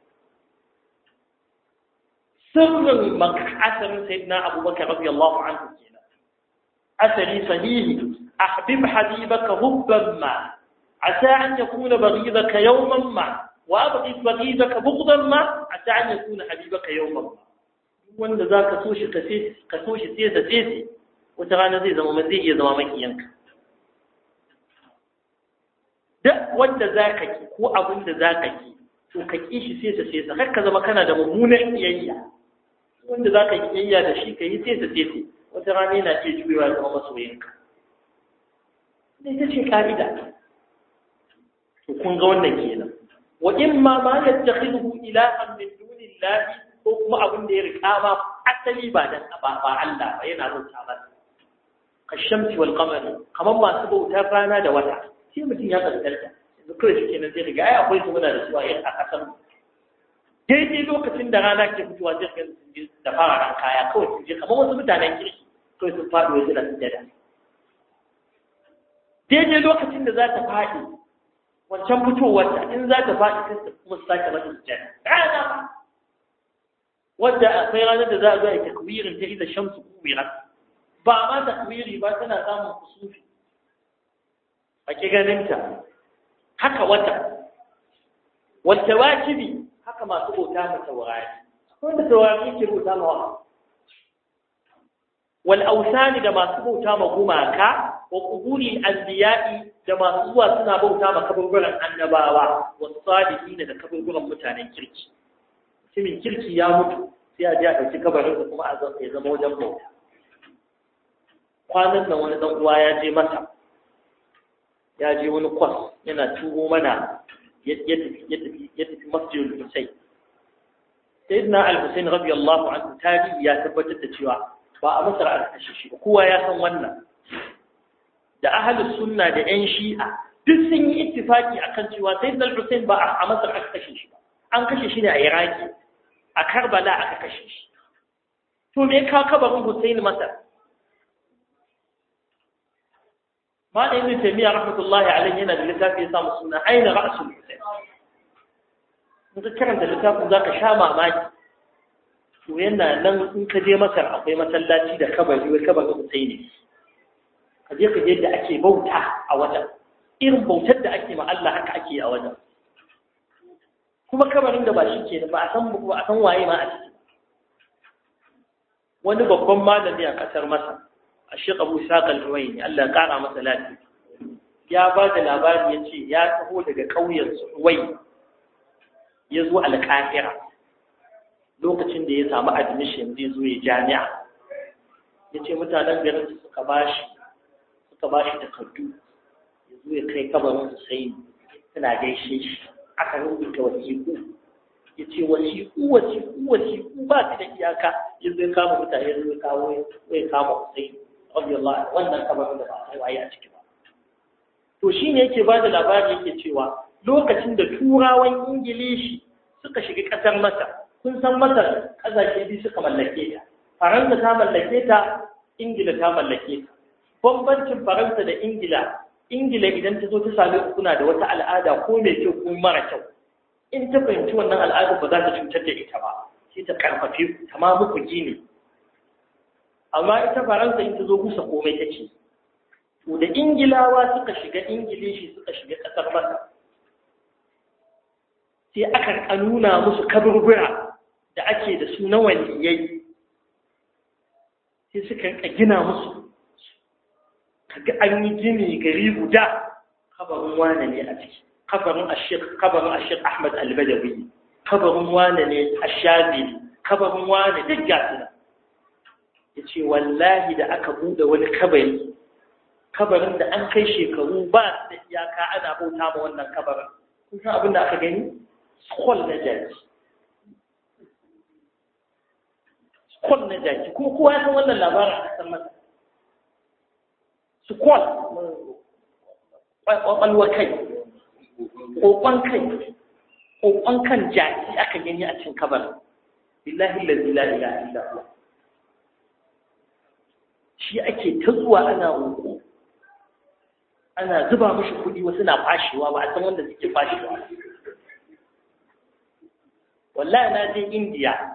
A: sirrin asarin sayyidina abubakar radiyallahu anhu kenan asari sahihi ahbib habibaka hubban ma asa an yakuna baghidaka yawman ma wa abghid baghidaka bughdan ma asa an yakuna habibaka yawman ma wanda zaka so shi ka so shi sai da sai wata rana zai iya zama makiyanka duk wanda zaka ki ko abin da zaka ki to ka ki shi sai sa har ka zama kana da mummunan iyayya wanda zaka ki iyayya da shi kai sai wata rana yana iya juyewa ya zama masoyinka dai ta ce ka'ida to kun ga wannan kenan wa imma ma yattakhidhu ilahan min dunillahi ko kuma abin da ya rika ma asali ba dan ba Allah ba yana rubuta ba kashamsi wal qamari kaman masu bautar rana da wata sai mutum ya kasance yanzu kawai shi kenan zai riga ai akwai su muna da su a kasar daidai lokacin da rana ke fitowa zai ga sun je da fararen kaya kawai sun je kamar wasu mutanen kirki kawai sun faɗi wasu da sujada daidai lokacin da za ta faɗi wancan fitowar ta in za ta faɗi sai ta kuma sake mata sujada rana ba wanda akwai ranar da za a zo a takwirin ta idan shamsu kuwirat ba ma takwiri ba tana samun kusufi a ki ganinta haka wata wata wajibi haka masu bauta ma taurari wanda taurari ke bauta ma wa wal ausani da masu bauta ma gumaka wa quburi anbiya'i da masu zuwa suna bauta ma kaburburan annabawa was salihin da kaburburan mutanen kirki mutumin kirki ya mutu sai a je a dauki kabarin da kuma a zama wajen bauta kwanan nan wani dan uwa ya je masa ya je wani kwas yana tuho mana ya tafi masjidul Husayn sayyidina al-Husayn radiyallahu anhu tarihi ya tabbatar da cewa ba a Masar aka kashe shi kowa ya san wannan da ahlus sunna da yan shi'a duk sun yi ittifaki akan cewa sayyidina al-Husayn ba a Masar aka kashe shi ba an kashe shi ne a Iraki a Karbala aka kashe shi to me ka kabarin Husayn Masar ما ابن تيمية رحمة الله عليه هنا باللتاف يسام السنة أين رأس الحسين مذكرا باللتاف ذاك شامع ماجي to yana nan in ka je Masar akwai masallaci da kabari wai kabarin Husaini ka je yadda ake bauta a wajen irin bautar da ake ma Allah haka ake a wajen kuma kabarin da ba shi ke ba a san waye ma a ciki wani babban malami a kasar Masar a Sheikh Abu Ishaq Al-Huwaini Allah ya kara masa lafiya ya ba da labari ya ce ya taho daga ƙauyen Suwai ya zo Al-Qahira lokacin da ya samu admission zai zo ya jami'a ya ce mutanen garin suka ba shi takardu ya zo ya kai kabarin Husaini suna gaishe shi aka rubuta wasiƙu ya ce wasiƙu ba su da iyaka ya zo ya kama mutane ya zo ya kama Husaini radiyallahu anhu wannan kabarin da ba sai waye a ciki ba to shine yake ba da labari yake cewa lokacin da turawan Ingilishi suka shiga ƙasar Masar kun san Masar ƙasashe biyu suka mallake ta Faransa ta mallake ta Ingila ta mallake ta bambancin Faransa da Ingila idan ta zo ta same ku kuna da wata al'ada ko mai kyau ko mara kyau in ta fahimci wannan al'ada ba za ta cutar da ita ba sai ta karfafe ku ta ma muku gini amma ita Faransa in ta zo kusa komai take to da Ingilawa suka shiga Ingilishi suka shiga ƙasar Masar sai aka nuna musu kaburbura da ake da su na waliyai sai suka gina musu kaga an yi gini gari guda kabarin wane ne a ciki kabarin Ashir Ahmad Al-Badawi kabarin wane ne Ashabi kabarin wane duk gasu yace wallahi da aka bude wani kabarin da an kai shekaru ba da iyaka ana bauta ma wannan kabarin kun san abin da aka gani skol na jaki kuma kowa ya san wannan labarin a kasar Masar skol kwakwalwar kai kokon kan jaki aka gani a cikin kabarin billahi la ilaha illa Allah shi ake ta zuwa ana roƙo ana zuba mashi kuɗi wasu na fashewa ba a san wanda suke fashewa wallahi na je India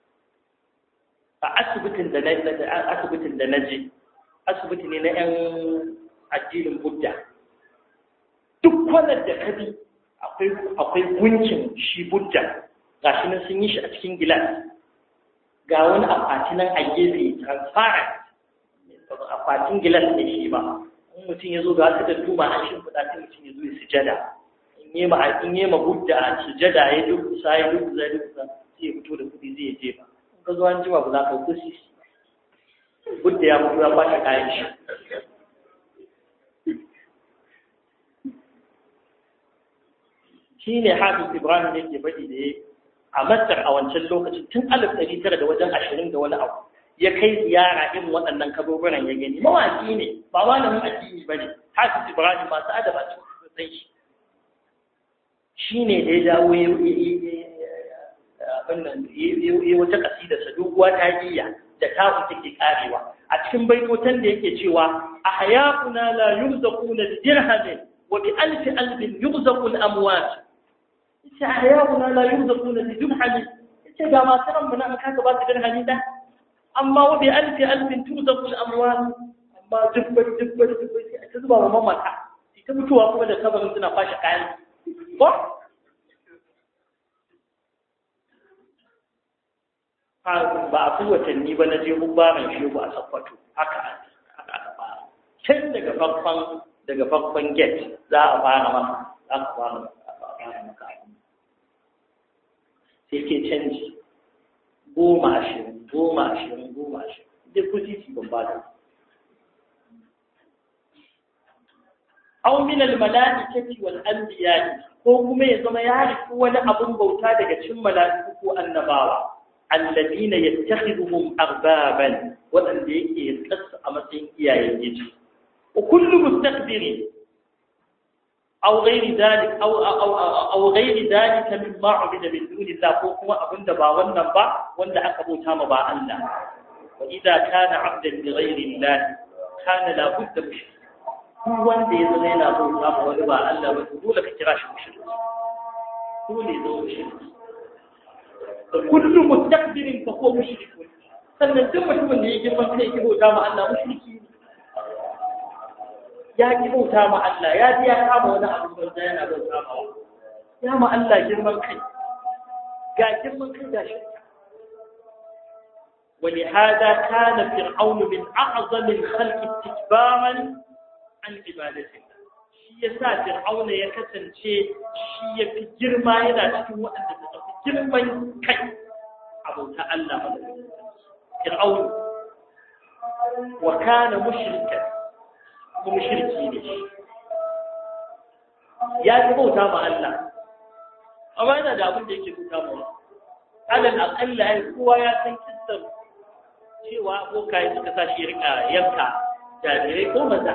A: a asibitin da na je asibiti ne na 'yan addinin Buddha duk kwanar da kabi akwai gunkin shi Buddha gashi nan sun yi shi a cikin gilas ga wani akwati nan a gefe transparent akwatin gilas ne shi ba in mutum ya zo ga ta duma an shimfiɗa sai mutum ya zo ya sujada in yi ma Buddha a sujada ya durkusa sai ya fito da kuɗi zai je ba in ka zo an jima ba za ka kusi Buddha ya mutu ya kwashe kayan shi shi ne Hafiz Ibrahim yake faɗi da ya a Masar a wancan lokacin tun 1900 da wajen 20 da wani abu ya kai ziyara irin waɗannan kaburburan ya gani mawaki ne ba malamin addini ba ne Hafiz Ibrahim masu adaba cikin sai shi ne da ya dawo ya wata kasidarsa doguwa ta iya da tabu take karewa a cikin baitotan da yake cewa ahyaquna la yurzaquna bi dirhamin wa bi alfin yurzaqu al-amwat ita ahyaquna la yurzaquna bi dirhamin ita ga masu ran mun an kaga ba su dirhami da amma wa bi alfin turzaqu al-amwat amma dubbar ta zuba wa mamata ita mutuwa kuma da kabarin suna fashi kayan ko ba a fi watanni ba na je hubbaran shehu a Sokoto haka can daga farkon gate za a fara maka sai ke canji 10 dai kuɗi ban ba da aw min al-mala'ikati wal anbiya ko kuma ya zama ya rufu wani abun bauta daga cikin mala'iku ko annabawa alladina yattakhiduhum arbaban wadanda yake tsatsa a matsayin iyayen giji wa kullu mustakbirin aw ghairi dhalik aw ghairi dhalika mimma ubida min dunillah ko kuma abinda ba wannan ba wanda aka bauta ma ba Allah wa idza kana 'abdan li ghairi Allah kana la budda mushrik wanda ya zama yana bauta ma wani ba Allah ba dole ka kira shi mushriki dole ya zama mushriki kullu mustakbirin fa huwa mushrik sannan duk mutumin da ya girman kai yake bauta ma Allah mushriki ya ki bauta ma Allah ya ji ya kama wani abu banza yana bauta ma ya ma Allah girman kai ga girman kai da shi ولهذا كان فرعون من أعظم الخلق استكبارا عن عبادته yasa Fir'auna ya kasance shi ya fi girma yana cikin waɗanda suka fi girman kai a bauta Allah Fir'aun wa kana mushrikan kuma mushriki ne shi ya fi bauta ma Allah amma yana da abin da yake bauta ma alal aqalla ai kowa ya san kissar cewa abokai suka sa shi rika yanka jarirai ko maza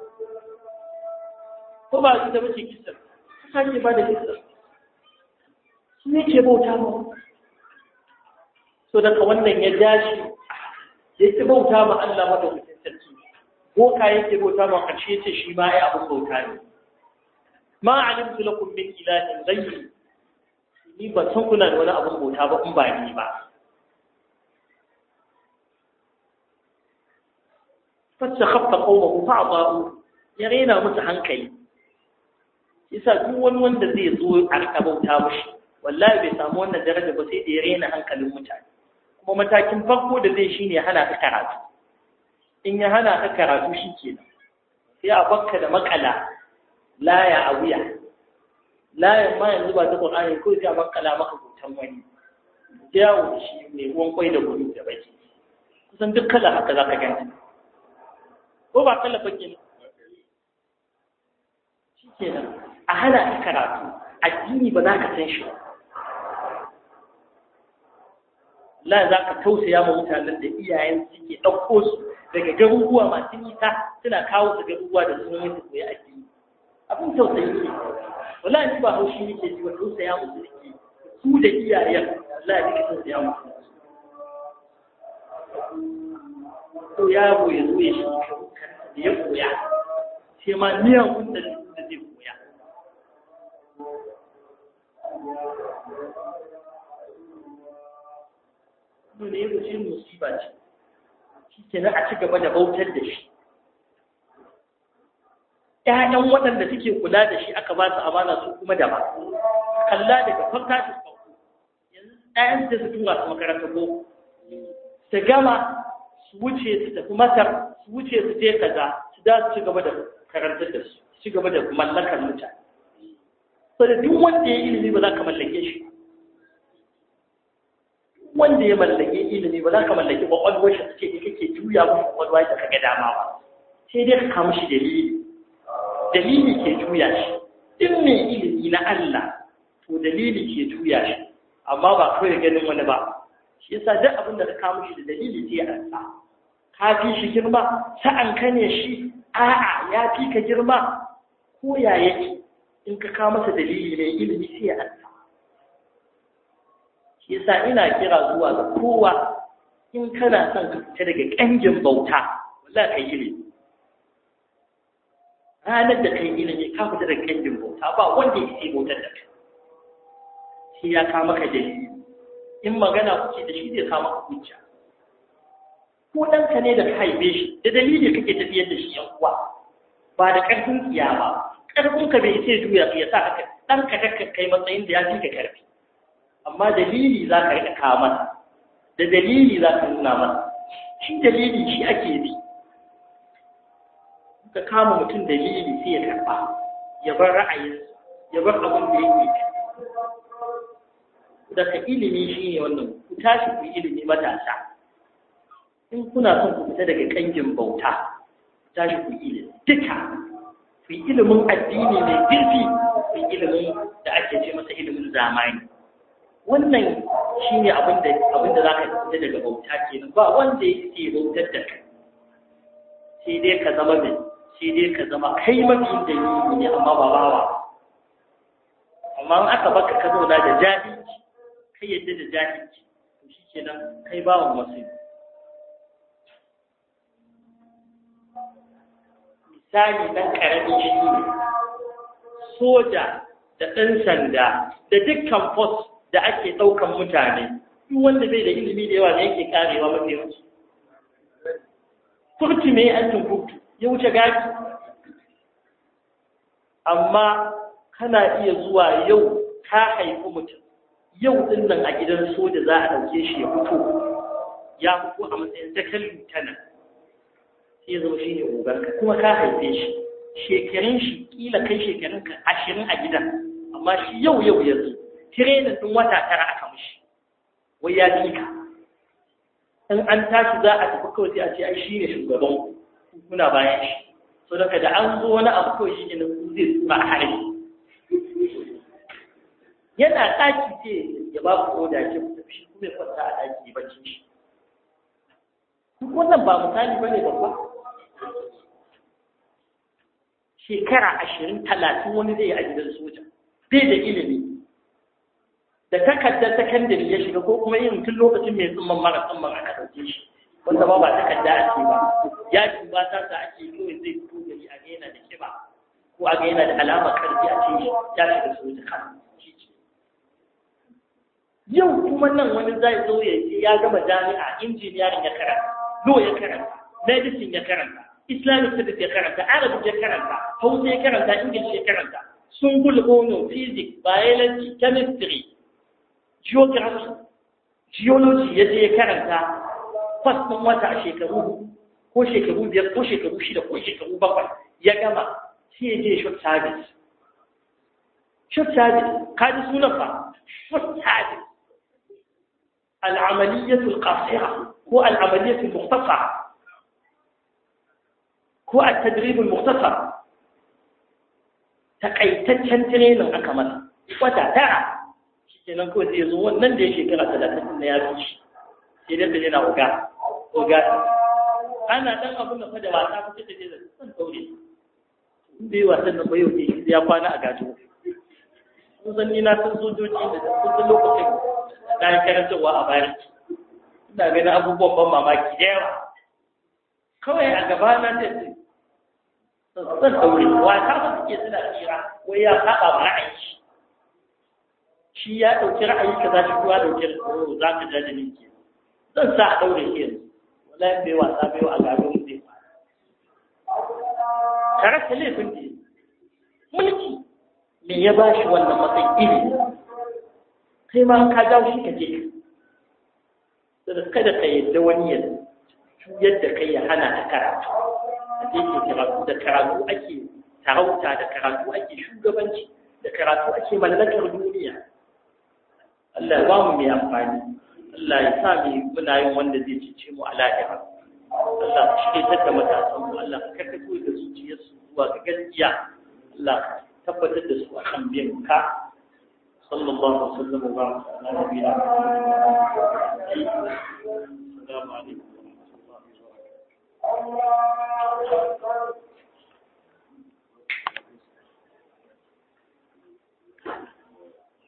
A: ko ba su da mace kisar ka ne ba da kisar su ne ke bauta ma so daga wannan ya jashi ya ke bauta ma Allah madaukakin sarki boka yake bauta ma karshe ce shi ma ya abu bauta ne ma alimtu lakum min ilahin ghayri ni ba san kuna da wani abun bauta ba in ba ni ba fastakhaffa qawmuhu fa'da'u ya rena musu hankali yasa duk wani wanda zai zo a rika bauta mushi wallahi bai samu wannan daraja ba sai da ya rena hankalin mutane kuma matakin farko da zai shine hana ka karatu in ya hana ka karatu shikenan sai a bakka da makala laya a wuya laya ma yanzu ba ta Qur'ani ko sai a makala maka hoton wani yawo shi ne ruwan kwai da gudu da baki kusan duk kala haka zaka ganta ko ba kala baki ne shikenan a hana ka karatu addini ba za ka san shi Allah za ka tausaya ma mutanen da iyayen suke ɗauko su daga garuruwa masu nisa suna kawo su garuruwa da sun yi su koyi addini abin tausayi ne wallahi ba haushi nake ji wa tausaya musu nake su da iyayen Allah ya dika tausaya musu to yaro ya zo ya shi da ya koya sai ma niyan kun da zai koya ne ya wuce musiba ce shi ke a ci gaba da bautar da shi ƴaƴan waɗanda suke kula da shi aka ba su amana su kuma da ba kalla daga farka shi farko yanzu ƴaƴan da su tura su makaranta ko su gama su wuce su tafi masar su wuce su je kaza su da su ci gaba da karantar da su ci gaba da mallakar mutane saboda duk wanda ya ilimi ba za ka mallake shi wanda ya mallake ilimi ba za ka mallaki kwakwalwar shi suke kake juya musu kwakwalwa da kaga dama ba sai dai ka kama shi dalili ke juya shi duk mai ilimi na Allah to dalili ke juya shi amma ba kawai ganin wani ba shi yasa duk abin da ka kama shi da dalili sai ya ansa ka fi shi girma sa'an ka ne shi a'a ya fi ka girma ko ya yake in ka kama masa dalili mai ilimi sai ya ansa shi yasa ina kira zuwa ga kowa in kana son ka fita daga ƙangin bauta wallahi kai ilimi ranar da kai ilimi ka fita daga ƙangin bauta ba wanda ya ce bautar da kai shi ya kama ka dalili in magana kuke da shi zai kama ka hujja ko ɗanka ne da ka haife shi da dalili kake tafiyar da shi yan uwa ba da ƙarfin tsiya ba ƙarfin ka bai sai juya ya sa ka ɗanka ka kai matsayin da ya fi ka ƙarfi amma dalili za ka riƙa kawo masa da dalili za ka nuna masa shi dalili shi ake bi ka kama mutum dalili sai ya karɓa ya bar ra'ayinsa ya bar abin da yake daga ilimi shi ne wannan ku tashi ku ilimi matasa in kuna son ku fita daga ƙangin bauta ku tashi ku ilimi duka ku ilimin addini mai zurfi ku ilimin da ake ce masa ilimin zamani wannan shi ne abin da za ka fita daga bauta kenan ba wanda ya ke bautar da kai sai dai ka zama mai sai dai ka zama kai mafi da yi ne amma ba bawa amma in aka baka ka zauna da jahilci kai yadda da jahilci to shi kenan kai bawan wasu misali ɗan ƙaramin shi ne soja da ɗan sanda da dukkan post da ake ɗaukan mutane duk wanda bai da ilimi da yawa ne yake karewa mafi yawanci kurti mai aikin kurtu ya wuce gaki amma kana iya zuwa yau ka haifi mutum yau din nan a gidan soja za a ɗauke shi ya fito a matsayin second lieutenant sai zama shi ne ogarka kuma ka haife shi shekarun shi kila kai shekarun ka 20 a gidan amma shi yau yanzu tirenin din wata 9 aka mishi wai ya tika in an tashi za a tafi kawai sai a ce ai shi ne shugaban kuna bayan shi so daga da an zo wani abu kawai shi ne zai tsura a harbi yana ɗaki ce ya ba ku oda ce ku tafi shi kuma ya kwanta a ɗaki ya bacci shi wannan ba misali bane babba shekara 20-30 wani zai yi a gidan soja bai da ilimi da takardar sakandare ya shiga ko kuma yin tun lokacin mai tsumman mara tsumman aka ɗauke shi wanda ba takarda a ce ba yakin ba ta sa ake kawai zai fito gari a gaina da kiba ko a gaina da alamar karfi a ce ya shiga soja kan yau kuma nan wani zai zo ya gama jami'a injiniyarin ya karanta law ya karanta medicine ya karanta islamic studies ya karanta arabic ya karanta hausa ya karanta english ya karanta sungul ono physics biology chemistry geography geology ya je ya karanta fasfin wata a shekaru ko shekaru 5 ko shekaru 6 ko shekaru 7 ya gama sai ya je short service kaji sunan fa short service العملية القاصرة هو العملية المختصرة هو التدريب المختصر تقيتتشن ترينن أكمل وتعترى kenan ko zai zo wannan da ya shekara 30 na ya fi shi sai dai yana oga ana dan abun da fa da wasa ko take da san taure in bai wasan nan ba yau ke ya kwana a gajo kun san ni na san sojoji da kun lokacin da ya karantarwa a bayan ina ganin abubuwan ban mamaki da yawa kawai a gaba na ce san taure wasa ba suke suna tsira wai ya saba ba ra'ayi shi ya ɗauki ra'ayi ka za shi kuwa ɗauki ra'ayi za ka jaji ne ke zan sa a ɗaure ke wallahi bai wasa bai wa a gaba mu zai fara tare da laifin ne mulki me ya ba shi wannan matsayin ilimi kai ma ka jawo shi ka je da kada ka yadda wani ya yadda kai ya hana ta karatu a je ke karatu da karatu ake sarauta da karatu ake shugabanci da karatu ake mallakar duniya Allah ya ba mu mai amfani Allah ya sa mu muna yin wanda zai cice mu a lahira Allah ka shirye da matasan mu Allah ka karkato da zuciyarsu zuwa ga gaskiya Allah ka tabbatar da su a kan biyan ka sallallahu alaihi wasallam wa baraka ala nabiyina assalamu alaikum wa rahmatullahi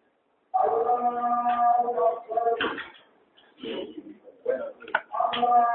A: wa barakatuh